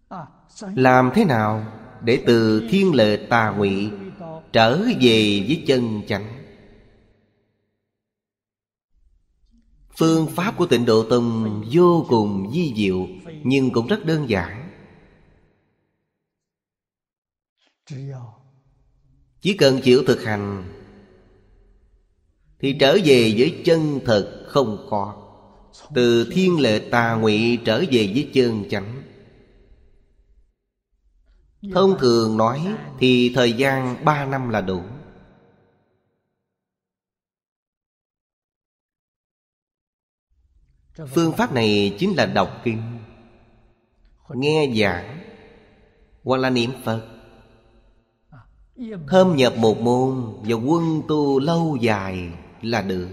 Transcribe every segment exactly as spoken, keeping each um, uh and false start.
Làm thế nào để từ thiên lệ tà ngụy trở về với chân chánh? Phương pháp của Tịnh Độ Tông vô cùng vi diệu, nhưng cũng rất đơn giản. Chỉ cần chịu thực hành thì trở về với chân thật không có. Từ thiên lệ tà ngụy trở về với chân chánh. Thông thường nói thì thời gian ba năm là đủ. Phương pháp này chính là đọc kinh, nghe giảng, hoặc là niệm Phật. Thâm nhập một môn và quân tu lâu dài là được.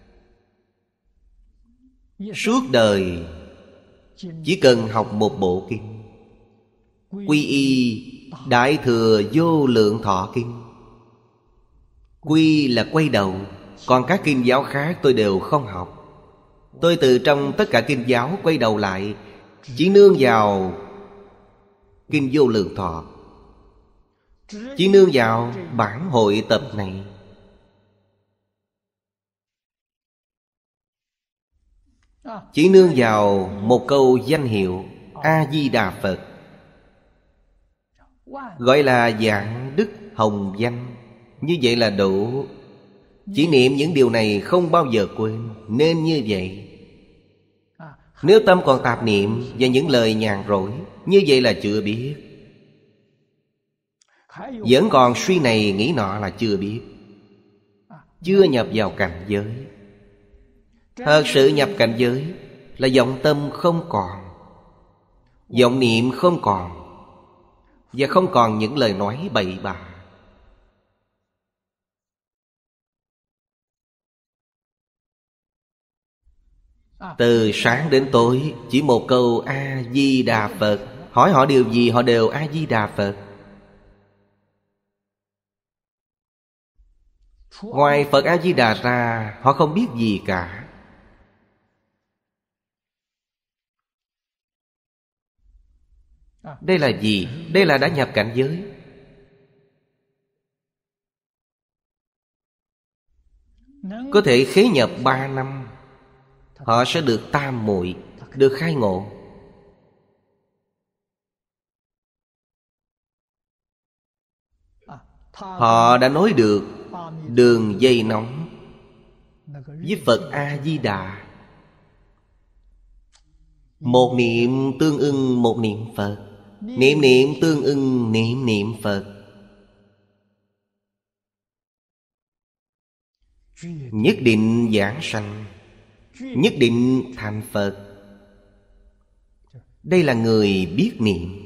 Suốt đời chỉ cần học một bộ kinh, Quy y Đại Thừa Vô Lượng Thọ Kinh. Quy là quay đầu, còn các kinh giáo khác tôi đều không học. Tôi từ trong tất cả kinh giáo quay đầu lại, chỉ nương vào Kinh Vô Lượng Thọ, chỉ nương vào bản hội tập này. Chỉ nương vào một câu danh hiệu A-di-đà Phật, gọi là vạn đức hồng danh. Như vậy là đủ. Chỉ niệm những điều này không bao giờ quên, nên như vậy. Nếu tâm còn tạp niệm và những lời nhàn rỗi, như vậy là chưa biết. Vẫn còn suy này nghĩ nọ là chưa biết, chưa nhập vào cảnh giới. Thật sự nhập cảnh giới là vọng tâm không còn, vọng niệm không còn, và không còn những lời nói bậy bạ. Từ sáng đến tối chỉ một câu A-di-đà Phật. Hỏi họ điều gì họ đều A-di-đà Phật. Ngoài Phật A-di-đà ra họ không biết gì cả. Đây là gì? Đây là đã nhập cảnh giới. Có thể khế nhập ba năm, họ sẽ được tam muội, được khai ngộ. Họ đã nối được đường dây nóng với Phật A-di-đà. Một niệm tương ưng một niệm Phật, niệm niệm tương ưng niệm niệm Phật. Nhất định giảng sanh, nhất định thành Phật. Đây là người biết niệm.